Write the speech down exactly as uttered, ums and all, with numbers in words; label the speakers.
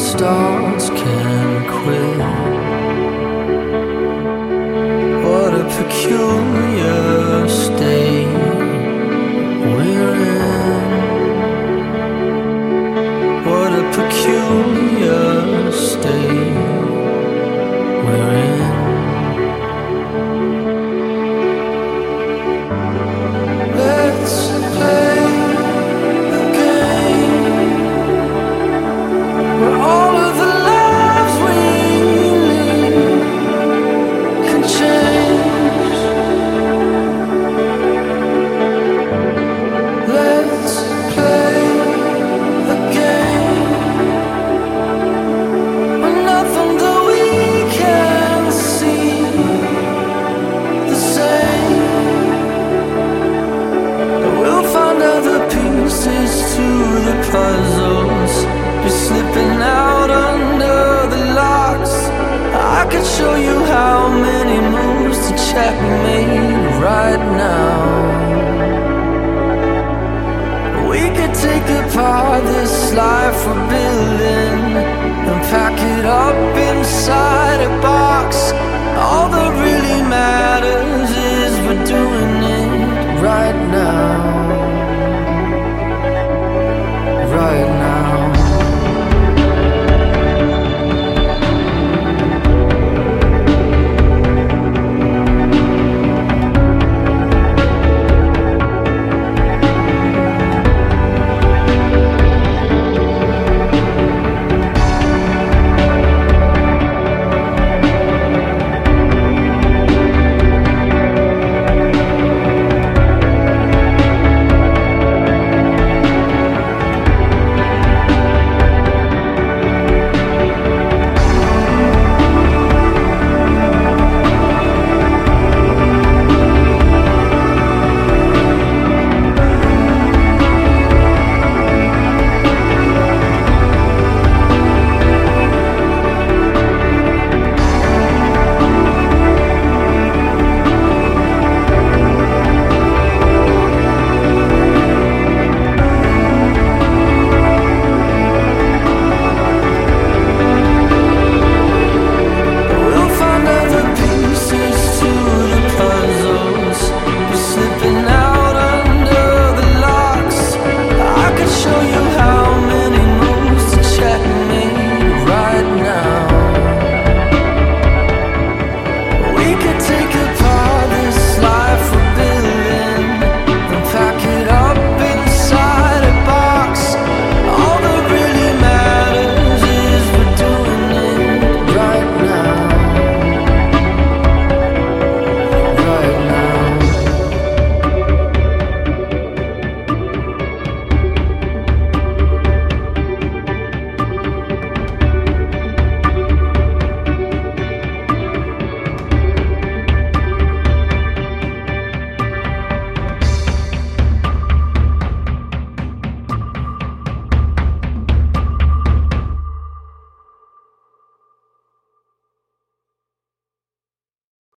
Speaker 1: starts can quit. What a peculiar state we're in. What a peculiar state we're in. Let's play the game where all of the lives we lead can change. Let's play the game where nothing that we can see the same. We'll find other pieces to the puzzles. You're slipping out under the locks. I could show you how many moves to checkmate right now. We could take apart this life we're